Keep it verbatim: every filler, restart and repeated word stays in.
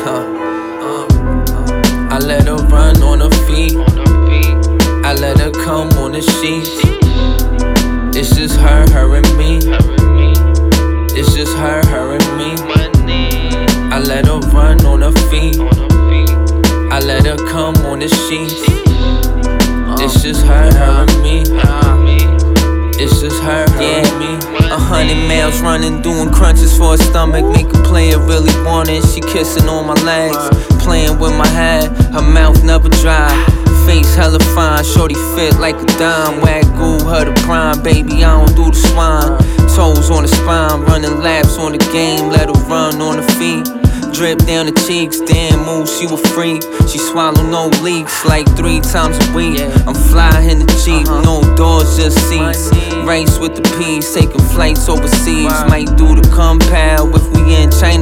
I let her run on her feet. I let her come on the sheets. It's just her, her and me. It's just her, her and me. I let her run on her feet. I let her come on the sheets. It's just her, her and me. It's just her, her and me. A hundred miles running, doing crunches for her stomach. Make a player really want it. She kissing on my legs, playing with my head. Her mouth never dry, face hella fine. Shorty fit like a dime. Wagyu, her the prime. Baby, I don't do the swine. Toes on the spine, running laps on the game. Let her run on the feet. Drip down the cheeks, damn move, she was freak. She swallow no leaks, like three times a week. I'm fly in the Jeep, no doors, just seats. Race with the P's, taking flights overseas. Might do the compound if we in China.